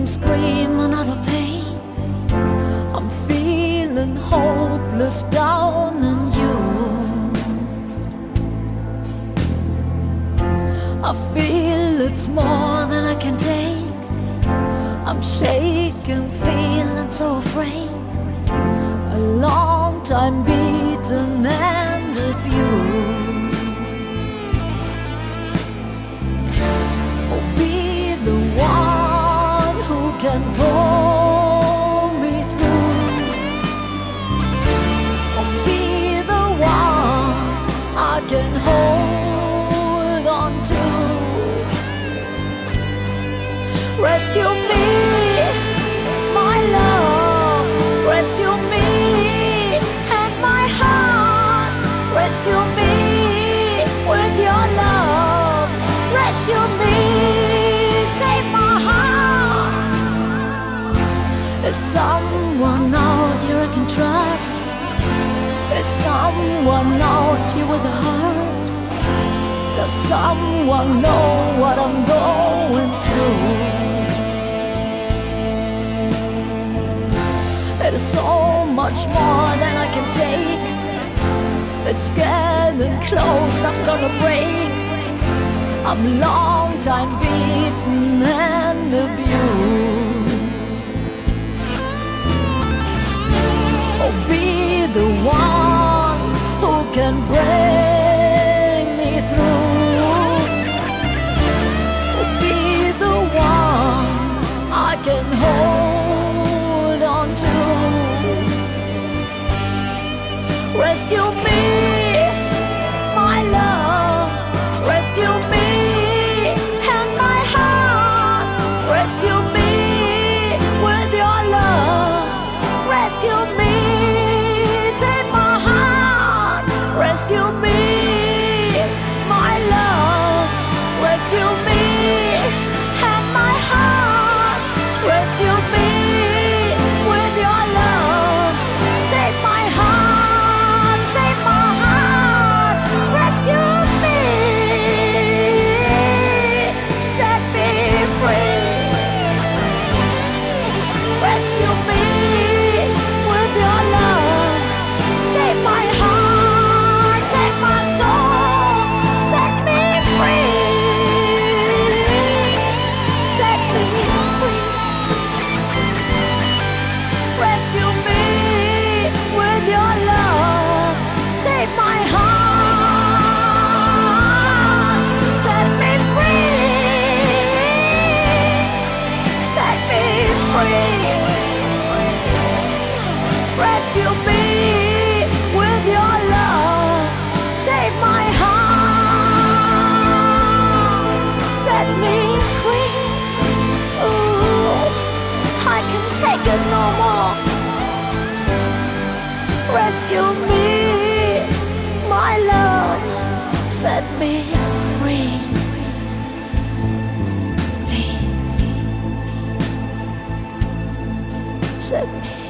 and screaming out of pain. I'm feeling hopeless, down and used. I feel it's more than I can take. I'm shaking, feeling so afraid. A long time beaten and abused. Oh, be the one who can pull me through. Oh, be the one I can hold on to. Rescue me, my love. Rescue me and my heart. Rescue me with your love. Rescue me, save my heart. There's someone out here I can trust. There's someone out here with a heart. Does someone know what I'm going through? There's so much more than I can take. It's getting close, I'm gonna break. I'm long time beaten and abused. Oh, be the one who can bring me through. Oh, be the one I can hold on to. Rescue me, my love. Rescue me and my heart. Rescue me with your love. Rescue me, save my heart. Rescue me, my love. Rescue me and my heart. Rescue me with your love. Save my heart, save my heart. Rescue me, set me free. Rescue me with your love. Save my heart, save my soul. Set me free. Set me free. Rescue me with your love. Save my heart. Set me free. Set me free. Rescue me with your love. Save my heart. Set me free. Ooh, I can take it no more. Rescue me, my love. Set me free. Please, set me